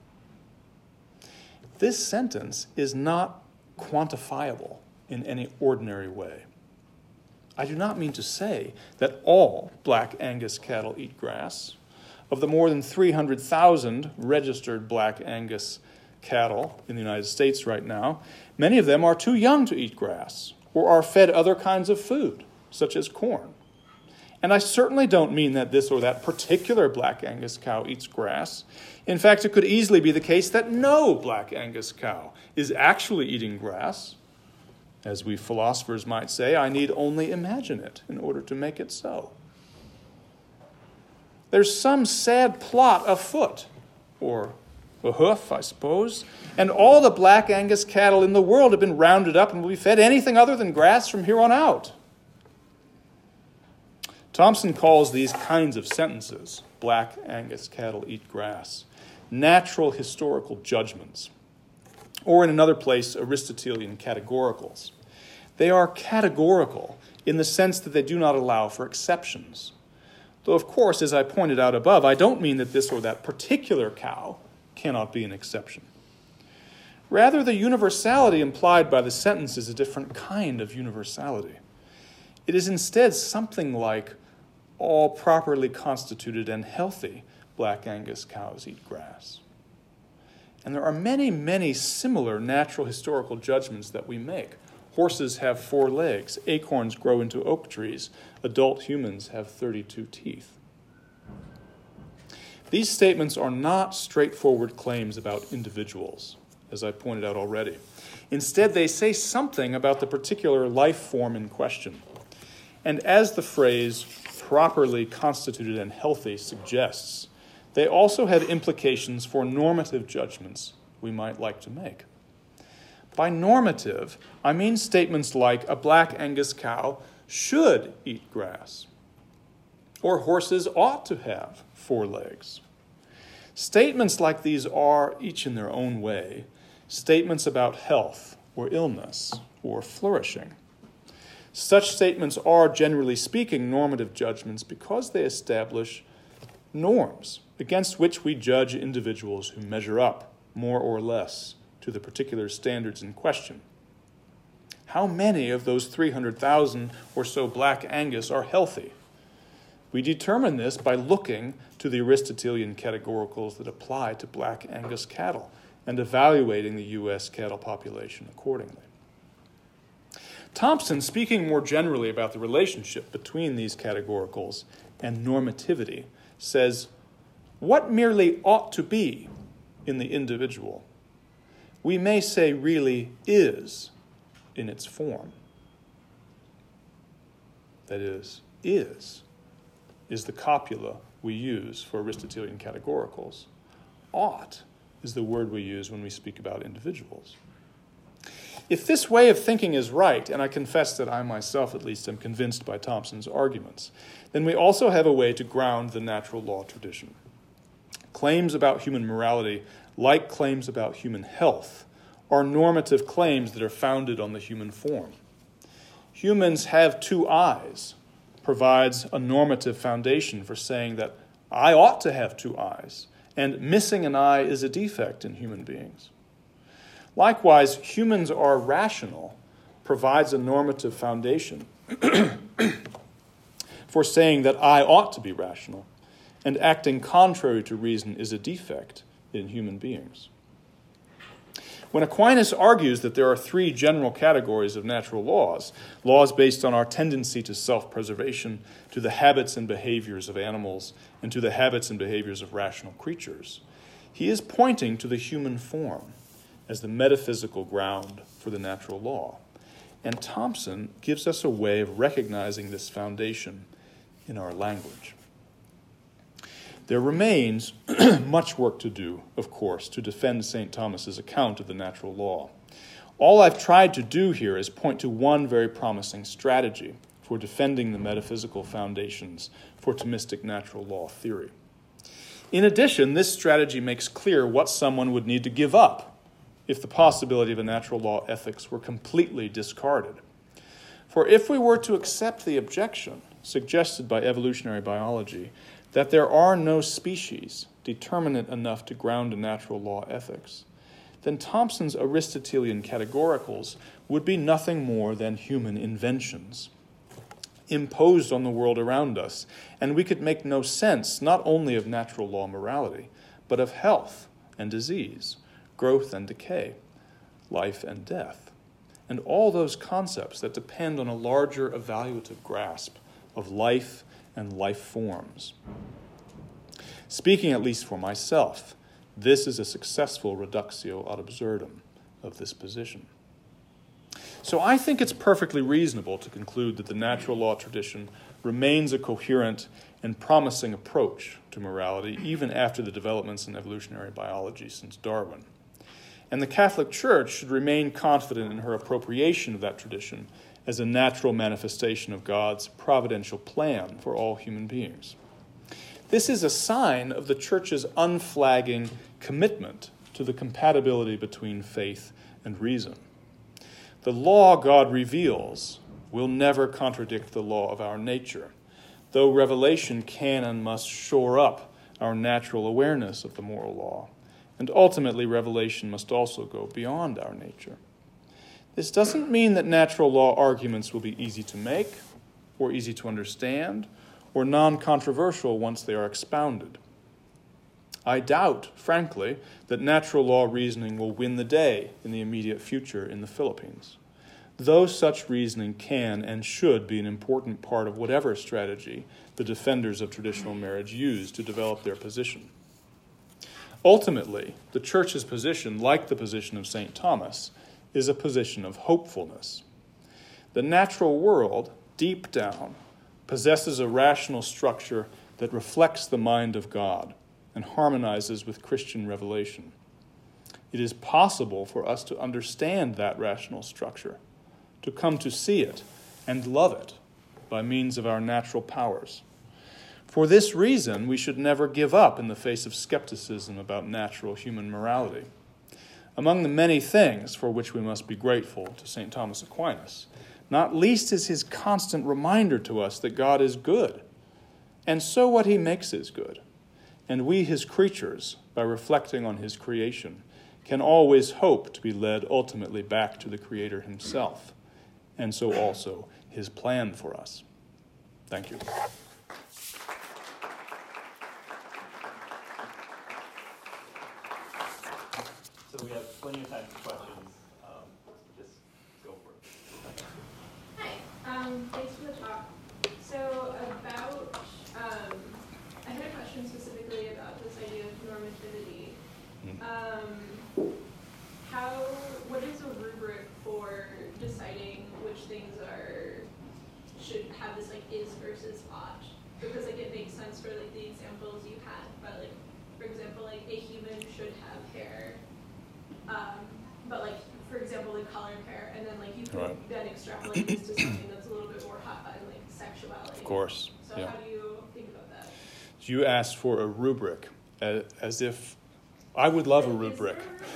This sentence is not quantifiable in any ordinary way. I do not mean to say that all Black Angus cattle eat grass. Of the more than three hundred thousand registered Black Angus cattle in the United States right now, many of them are too young to eat grass or are fed other kinds of food, such as corn. And I certainly don't mean that this or that particular Black Angus cow eats grass. In fact, it could easily be the case that no Black Angus cow is actually eating grass. As we philosophers might say, I need only imagine it in order to make it so. There's some sad plot afoot, or a hoof, I suppose, and all the Black Angus cattle in the world have been rounded up and will be fed anything other than grass from here on out. Thompson calls these kinds of sentences, Black Angus cattle eat grass, natural historical judgments, or in another place, Aristotelian categoricals. They are categorical in the sense that they do not allow for exceptions. Though, of course, as I pointed out above, I don't mean that this or that particular cow cannot be an exception. Rather, the universality implied by the sentence is a different kind of universality. It is instead something like, all properly constituted and healthy black Angus cows eat grass. And there are many, many similar natural historical judgments that we make. Horses have four legs, acorns grow into oak trees, adult humans have thirty-two teeth. These statements are not straightforward claims about individuals, as I pointed out already. Instead, they say something about the particular life form in question. And as the phrase properly constituted and healthy suggests, they also have implications for normative judgments we might like to make. By normative, I mean statements like a black Angus cow should eat grass, or horses ought to have four legs. Statements like these are, each in their own way, statements about health or illness or flourishing. Such statements are, generally speaking, normative judgments because they establish norms against which we judge individuals who measure up, more or less, to the particular standards in question. How many of those three hundred thousand or so black Angus are healthy? We determine this by looking to the Aristotelian categoricals that apply to black Angus cattle and evaluating the U S cattle population accordingly. Thompson, speaking more generally about the relationship between these categoricals and normativity, says, what merely ought to be in the individual, we may say really is in its form. That is, is, is the copula we use for Aristotelian categoricals. Ought is the word we use when we speak about individuals. If this way of thinking is right, and I confess that I myself at least am convinced by Thompson's arguments, then we also have a way to ground the natural law tradition. Claims about human morality, like claims about human health, are normative claims that are founded on the human form. Humans have two eyes provides a normative foundation for saying that I ought to have two eyes, and missing an eye is a defect in human beings. Likewise, humans are rational provides a normative foundation for saying that I ought to be rational, and acting contrary to reason is a defect in human beings. When Aquinas argues that there are three general categories of natural laws, laws based on our tendency to self-preservation, to the habits and behaviors of animals, and to the habits and behaviors of rational creatures, he is pointing to the human form as the metaphysical ground for the natural law. And Thompson gives us a way of recognizing this foundation in our language. There remains much work to do, of course, to defend Saint Thomas's account of the natural law. All I've tried to do here is point to one very promising strategy for defending the metaphysical foundations for Thomistic natural law theory. In addition, this strategy makes clear what someone would need to give up if the possibility of a natural law ethics were completely discarded. For if we were to accept the objection suggested by evolutionary biology that there are no species determinate enough to ground a natural law ethics, then Thompson's Aristotelian categoricals would be nothing more than human inventions imposed on the world around us, and we could make no sense not only of natural law morality, but of health and disease, growth and decay, life and death, and all those concepts that depend on a larger evaluative grasp of life and life forms. Speaking at least for myself, this is a successful reductio ad absurdum of this position. So I think it's perfectly reasonable to conclude that the natural law tradition remains a coherent and promising approach to morality even after the developments in evolutionary biology since Darwin. And the Catholic Church should remain confident in her appropriation of that tradition as a natural manifestation of God's providential plan for all human beings. This is a sign of the Church's unflagging commitment to the compatibility between faith and reason. The law God reveals will never contradict the law of our nature, though revelation can and must shore up our natural awareness of the moral law And ultimately, revelation must also go beyond our nature. This doesn't mean that natural law arguments will be easy to make, or easy to understand, or non-controversial once they are expounded. I doubt, frankly, that natural law reasoning will win the day in the immediate future in the Philippines, though such reasoning can and should be an important part of whatever strategy the defenders of traditional marriage use to develop their position. Ultimately, the Church's position, like the position of Saint Thomas, is a position of hopefulness. The natural world, deep down, possesses a rational structure that reflects the mind of God and harmonizes with Christian revelation. It is possible for us to understand that rational structure, to come to see it and love it by means of our natural powers. For this reason, we should never give up in the face of skepticism about natural human morality. Among the many things for which we must be grateful to Saint Thomas Aquinas, not least is his constant reminder to us that God is good, and so what he makes is good. And we, his creatures, by reflecting on his creation, can always hope to be led ultimately back to the Creator himself, and so also his plan for us. Thank you. So we have plenty of time for questions. Um, just go for it. Hi, um, thanks for the talk. So about, um, I had a question specifically about this idea of normativity. Um, how, what is a rubric for deciding which things are, should have this like is versus ought? Because like it makes sense for like the examples you had, but like, for example, like a human should have hair. Um, but like, for example, like colored hair, and then like you could right. then extrapolate this to something that's a little bit more hot button, like sexuality. Of course. So yeah. how do you think about that? You asked for a rubric, as if I would love a rubric.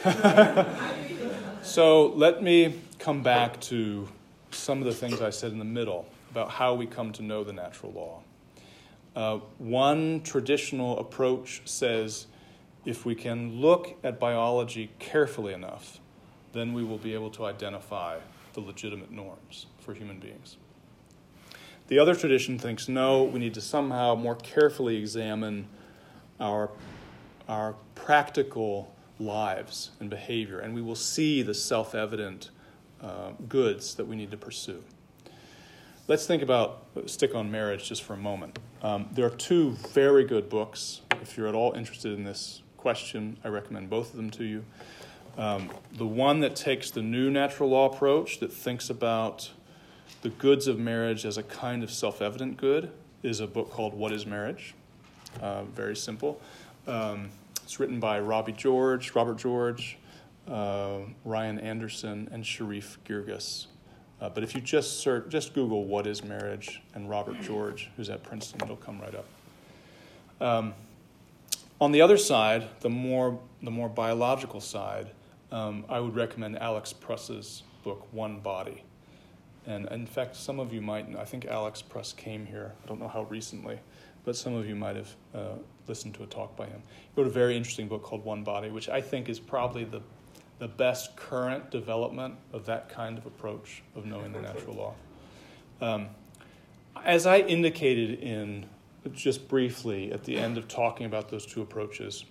So let me come back to some of the things I said in the middle about how we come to know the natural law. Uh, one traditional approach says, if we can look at biology carefully enough, then we will be able to identify the legitimate norms for human beings. The other tradition thinks, no, we need to somehow more carefully examine our, our practical lives and behavior, and we will see the self-evident uh, goods that we need to pursue. Let's think about, stick on marriage just for a moment. Um, there are two very good books. If you're at all interested in this question, I recommend both of them to you. Um, the one that takes the new natural law approach, that thinks about the goods of marriage as a kind of self-evident good, is a book called What is Marriage? Uh, very simple. Um, it's written by Robbie George, Robert George, uh, Ryan Anderson, and Sharif Girgis. Uh, but if you just search, just Google What is Marriage and Robert George, who's at Princeton, it'll come right up. Um, On the other side, the more the more biological side, um, I would recommend Alex Pruss's book, One Body. And in fact, some of you might, I think Alex Pruss came here, I don't know how recently, but some of you might have uh, listened to a talk by him. He wrote a very interesting book called One Body, which I think is probably the, the best current development of that kind of approach of knowing the natural law. Um, as I indicated in just briefly at the end of talking about those two approaches,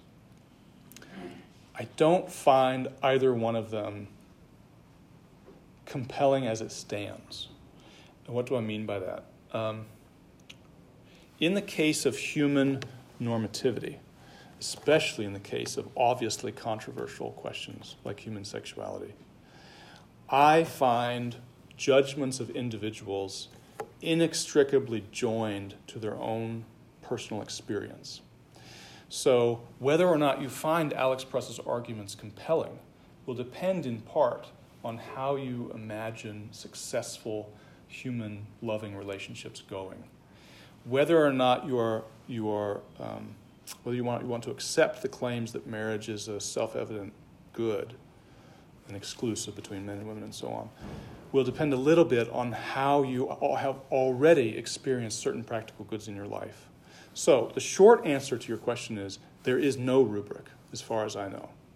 I don't find either one of them compelling as it stands. And what do I mean by that? Um, in the case of human normativity, especially in the case of obviously controversial questions like human sexuality, I find judgments of individuals inextricably joined to their own personal experience. So whether or not you find Alex Pruss's arguments compelling will depend in part on how you imagine successful human loving relationships going. Whether or not you are, you are um, whether you want, you want to accept the claims that marriage is a self-evident good and exclusive between men and women and so on, will depend a little bit on how you have already experienced certain practical goods in your life. So the short answer to your question is there is no rubric, as far as I know.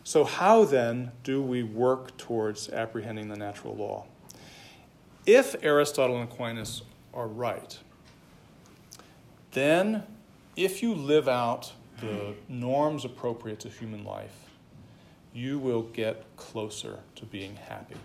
So how then do we work towards apprehending the natural law? If Aristotle and Aquinas are right, then if you live out the norms appropriate to human life, you will get closer to being happy.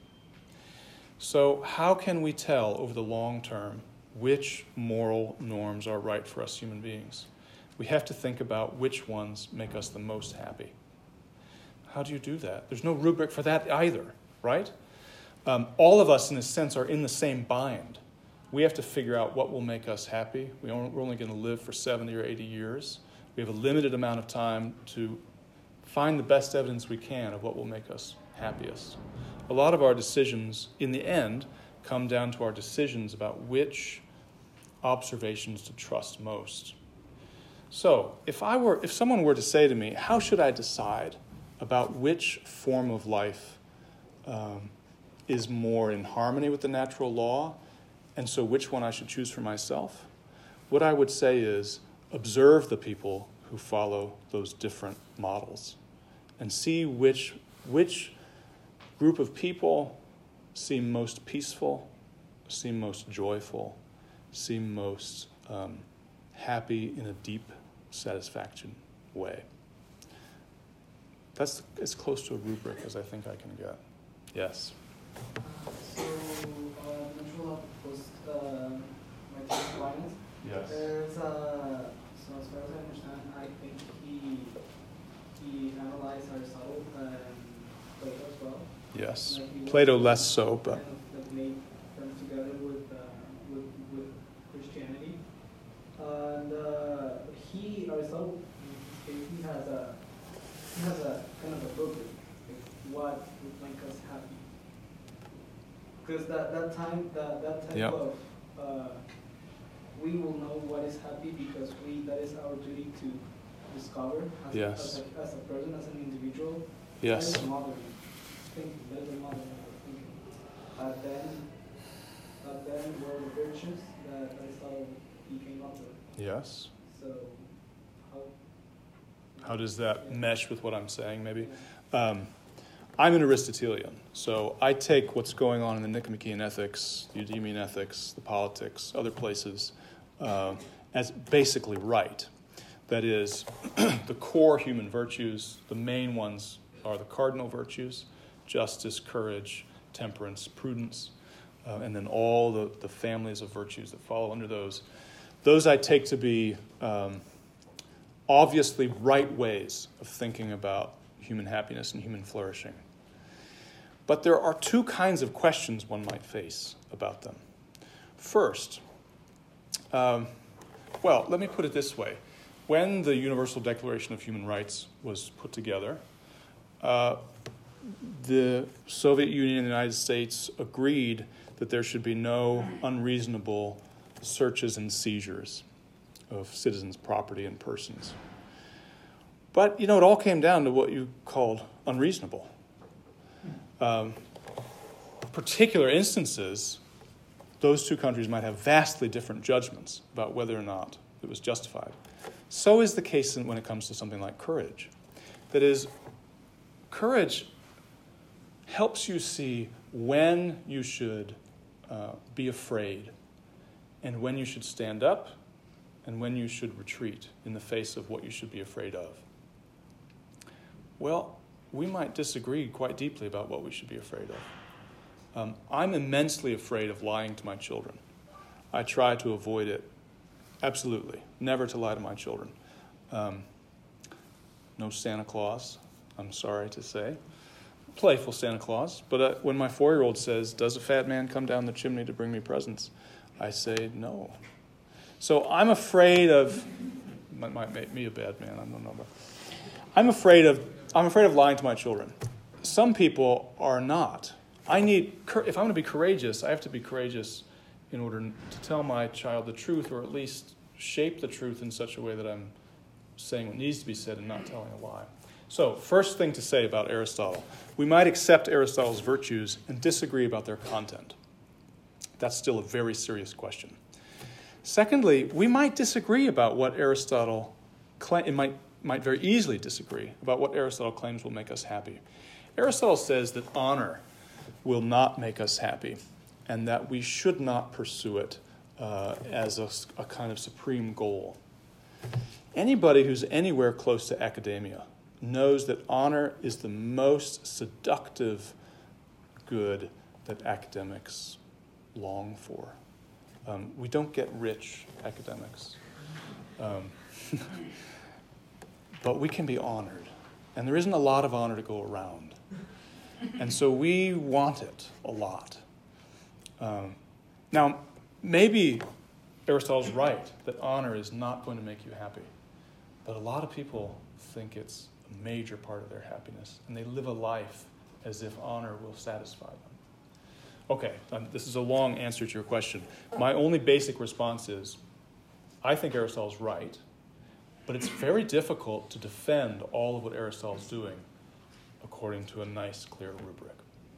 So how can we tell over the long term which moral norms are right for us human beings? We have to think about which ones make us the most happy. How do you do that? There's no rubric for that either, right? Um, all of us, in a sense, are in the same bind. We have to figure out what will make us happy. We only, we're only going to live for seventy or eighty years. We have a limited amount of time to find the best evidence we can of what will make us happiest. A lot of our decisions, in the end, come down to our decisions about which observations to trust most. So, if I were, if someone were to say to me, how should I decide about which form of life um, is more in harmony with the natural law, and so which one I should choose for myself? What I would say is observe the people who follow those different models and see which which group of people seem most peaceful, seem most joyful, seem most um, happy in a deep satisfaction way. That's as close to a rubric as I think I can get. Yes? Uh, so, uh, natural law post uh, Martin Aquinas. Yes. There's a, so as far as I understand, I think he he analyzed Aristotle and Plato as well. Yes. Like he was Plato less so, but... kind of like made friends together with, uh, with, with Christianity. And uh, he, Aristotle, in his case, he has a, he has a kind of a book, like what would make us happy. Because that, that time, that, that type Yep. of, uh, we will know what is happy because we, that is our duty to discover as, Yes. as, a, as a person, as an individual. Yes. That is modern thinking, that is a modern way of thinking. But then, but then were the virtues that Aristotle he came up with. Yes. So, how? How does that Yeah. mesh with what I'm saying, maybe? Yeah. Um, I'm an Aristotelian, so I take what's going on in the Nicomachean Ethics, the Eudemian Ethics, the Politics, other places, uh, as basically right. That is, the core human virtues, the main ones are the cardinal virtues: justice, courage, temperance, prudence, uh, and then all the, the families of virtues that follow under those. Those I take to be um, obviously right ways of thinking about human happiness and human flourishing. But there are two kinds of questions one might face about them. First, um, well, let me put it this way. When the Universal Declaration of Human Rights was put together, uh, the Soviet Union and the United States agreed that there should be no unreasonable searches and seizures of citizens' property and persons. But, you know, it all came down to what you called unreasonable. Um, particular instances, those two countries might have vastly different judgments about whether or not it was justified. So is the case when it comes to something like courage. That is, courage helps you see when you should uh, be afraid and when you should stand up and when you should retreat in the face of what you should be afraid of. Well, we might disagree quite deeply about what we should be afraid of. Um, I'm immensely afraid of lying to my children. I try to avoid it, absolutely, never to lie to my children. Um, no Santa Claus, I'm sorry to say. Playful Santa Claus, but uh, when my four-year-old says, "Does a fat man come down the chimney to bring me presents?" I say, no. So I'm afraid of, might, might make me a bad man, I don't know, but I'm afraid of I'm afraid of lying to my children. Some people are not. I need, if I'm going to be courageous, I have to be courageous in order to tell my child the truth, or at least shape the truth in such a way that I'm saying what needs to be said and not telling a lie. So, first thing to say about Aristotle. We might accept Aristotle's virtues and disagree about their content. That's still a very serious question. Secondly, we might disagree about what Aristotle, it might might very easily disagree about what Aristotle claims will make us happy. Aristotle says that honor will not make us happy, and that we should not pursue it uh, as a, a kind of supreme goal. Anybody who's anywhere close to academia knows that honor is the most seductive good that academics long for. Um, we don't get rich academics. Um, but we can be honored. And there isn't a lot of honor to go around. And so we want it a lot. Um, now, maybe Aristotle's right that honor is not going to make you happy. But a lot of people think it's a major part of their happiness. And they live a life as if honor will satisfy them. Okay, um, this is a long answer to your question. My only basic response is, I think Aristotle's right, but it's very difficult to defend all of what Aristotle's doing according to a nice, clear rubric.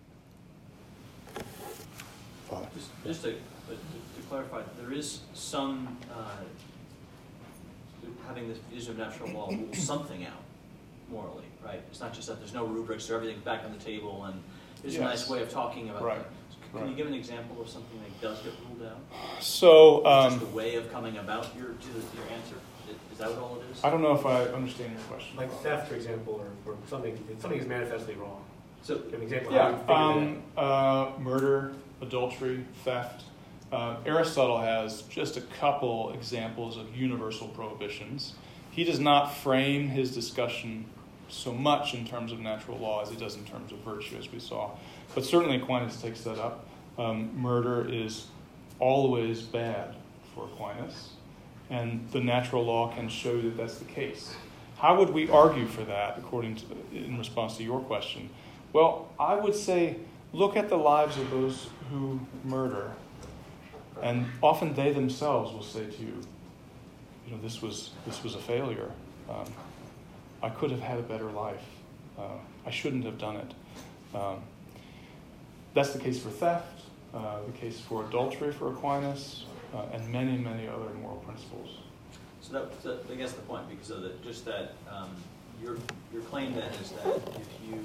Father. Just, just to, but to, to clarify, there is some, uh, having this vision of natural law rules something out morally, right? It's not just that there's no rubric, so everything's back on the table, and there's Yes. a nice way of talking about Right. that. Can Right. you give an example of something that does get ruled out? So, Just um, the way of coming about your to your answer. Is that what all it is? I don't know if I understand your question. Like theft, for example, or, or something, something is manifestly wrong. So, Give an example of how you Yeah, figure um, uh, murder, adultery, theft. Uh, Aristotle has just a couple examples of universal prohibitions. He does not frame his discussion so much in terms of natural law as he does in terms of virtue, as we saw. But certainly Aquinas takes that up. Um, murder is always bad for Aquinas, and the natural law can show that that's the case. How would we argue for that, according to, in response to your question? Well, I would say, look at the lives of those who murder, and often they themselves will say to you, you know, this was this was a failure. Um, I could have had a better life. Uh, I shouldn't have done it. Um, that's the case for theft, uh, the case for adultery for Aquinas, uh, and many, many other moral principles. so that, that I guess the point, because of the, just that um, your your claim then is that if you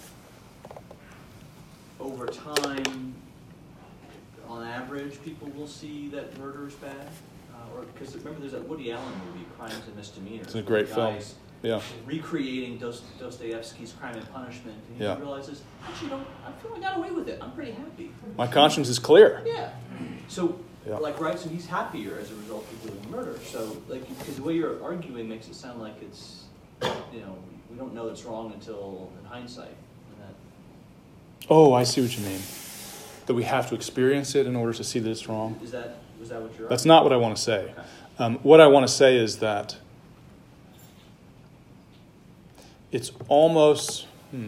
over time, on average, people will see that murder is bad, uh, or because remember there's that Woody Allen movie, Crimes and Misdemeanors. It's a great where the film. guy's Yeah. recreating Dost- Dostoevsky's Crime and Punishment, and he Yeah. realizes, actually, don't, I feel I got away with it. I'm pretty happy. My conscience is clear. Yeah. So, Yeah. like, right, so he's happier as a result of doing murder. So, like, because the way you're arguing makes it sound like it's, you know, we don't know it's wrong until in hindsight. And that, Oh, I see what you mean. That we have to experience it in order to see that it's wrong. is that, was that what you're That's arguing? not what I want to say. Okay. Um, what I want to say is that it's almost, hmm,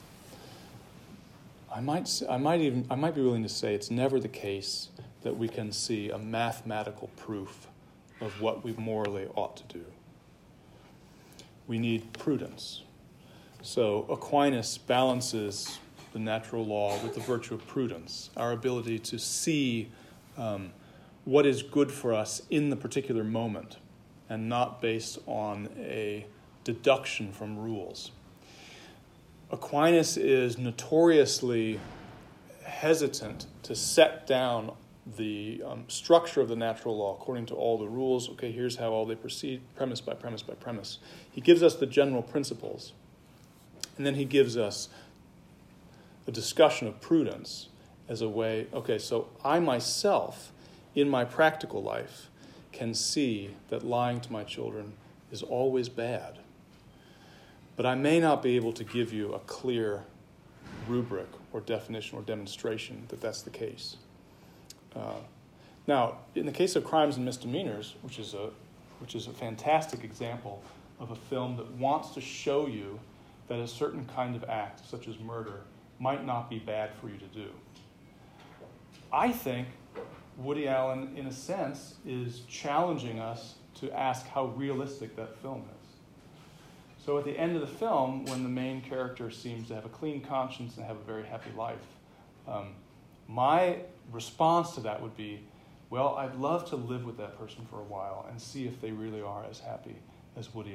I might, s- I might even, I might be willing to say it's never the case that we can see a mathematical proof of what we morally ought to do. We need prudence. So Aquinas balances the natural law with the virtue of prudence, our ability to see um, what is good for us in the particular moment and not based on a deduction from rules. Aquinas is notoriously hesitant to set down the um, structure of the natural law according to all the rules. Okay, here's how all they proceed, premise by premise by premise. He gives us the general principles, and then he gives us a discussion of prudence as a way, okay, so I myself, in my practical life, can see that lying to my children is always bad. But I may not be able to give you a clear rubric or definition or demonstration that that's the case. Uh, now, in the case of Crimes and Misdemeanors, which is a which is a fantastic example of a film that wants to show you that a certain kind of act, such as murder, might not be bad for you to do. I think Woody Allen, in a sense, is challenging us to ask how realistic that film is. So at the end of the film, when the main character seems to have a clean conscience and have a very happy life, um, my response to that would be, well, I'd love to live with that person for a while and see if they really are as happy as Woody Allen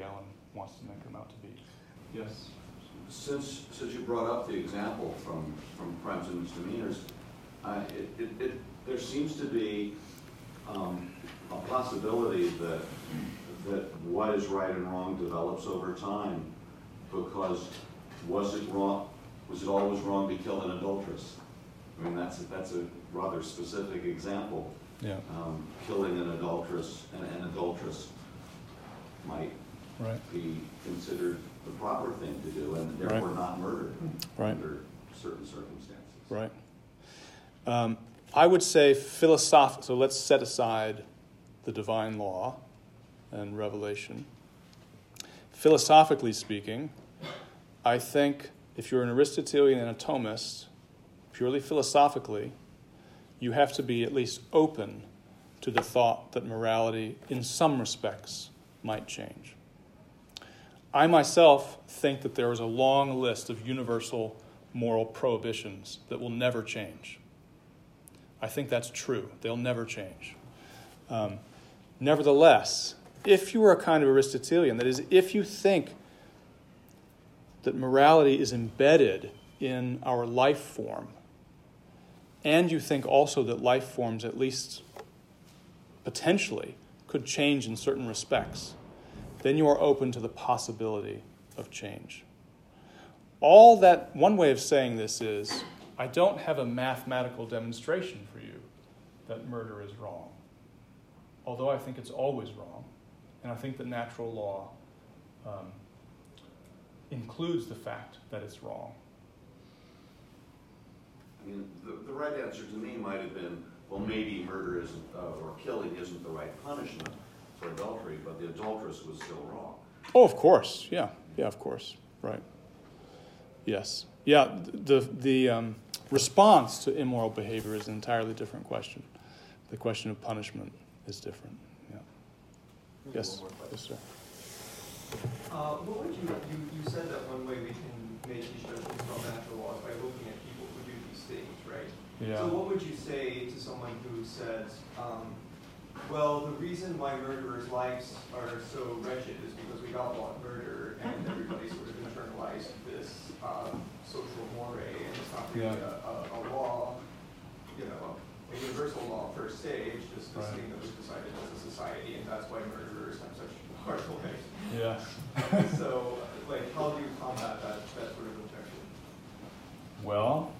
wants to make them out to be. Yes? Since, since you brought up the example from, from crimes and misdemeanors, uh, it, it, it, there seems to be um, a possibility that, that what is right and wrong develops over time, because was it wrong, was it always wrong to kill an adulteress? I mean, that's a, that's a rather specific example. Yeah. Um, killing an adulteress and an adulteress might Right. be considered the proper thing to do, and therefore Right. not murdered Right. under certain circumstances. Right. Um, I would say philosophical, so let's set aside the divine law and revelation. Philosophically speaking, I think if you're an Aristotelian and a Thomist, purely philosophically, you have to be at least open to the thought that morality, in some respects, might change. I myself think that there is a long list of universal moral prohibitions that will never change. I think that's true. They'll never change. Um, nevertheless, if you are a kind of Aristotelian, that is, if you think that morality is embedded in our life form, and you think also that life forms, at least potentially, could change in certain respects, then you are open to the possibility of change. All that, one way of saying this is, I don't have a mathematical demonstration for you that murder is wrong, although I think it's always wrong, and I think that natural law um, includes the fact that it's wrong. I mean, the, the right answer to me might have been, well, maybe murder isn't, uh, or killing isn't the right punishment for adultery, but the adulteress was still wrong. Oh, of course, yeah, yeah, of course, right. Yes, yeah, the, the um, response to immoral behavior is an entirely different question. The question of punishment is different, yeah. Yes, yes, sir. Uh, what would you, you, you said that one way we can make these judgments about natural laws by looking at people who do these things, right? Yeah. So what would you say to someone who says, um, well, the reason why murderers' lives are so wretched is because we outlawed murder and everybody sort of internalized this uh, social mores, and it's not really Yeah. a, a, a law, you know, a universal law per se, it's just this Right. thing that was decided as a society, and that's why murderers have such hard lives. Yeah. So, like, how do you combat that, that sort of objection? Well,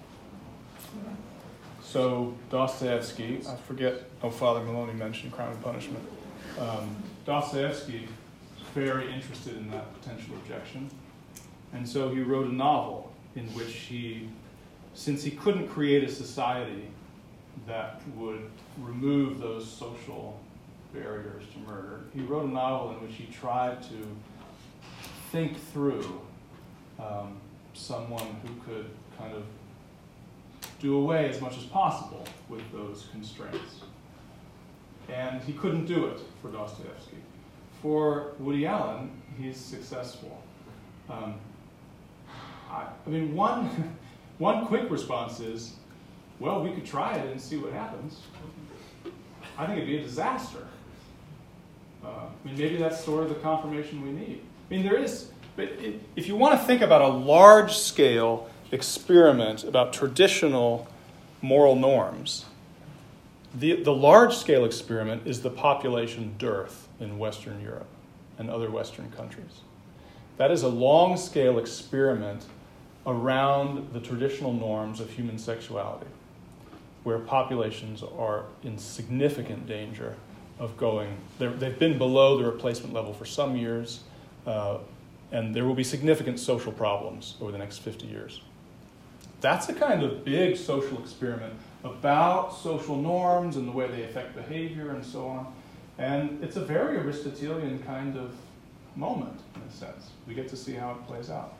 so Dostoevsky, I forget, oh, Father Maloney mentioned Crime and Punishment. Um, Dostoevsky was very interested in that potential objection. And so he wrote a novel in which he, since he couldn't create a society that would remove those social barriers to murder, he wrote a novel in which he tried to think through um, someone who could kind of do away as much as possible with those constraints. And he couldn't do it for Dostoevsky. For Woody Allen, he's successful. Um, I, I mean, one, one quick response is, well, we could try it and see what happens. I think it'd be a disaster. Uh, I mean, maybe that's sort of the confirmation we need. I mean, there is, but it, if you want to think about a large-scale experiment about traditional moral norms, the, the large-scale experiment is the population dearth in Western Europe and other Western countries. That is a long-scale experiment around the traditional norms of human sexuality, where populations are in significant danger of going, they've been below the replacement level for some years, uh, and there will be significant social problems over the next fifty years. That's a kind of big social experiment about social norms and the way they affect behavior and so on. And it's a very Aristotelian kind of moment, in a sense. We get to see how it plays out.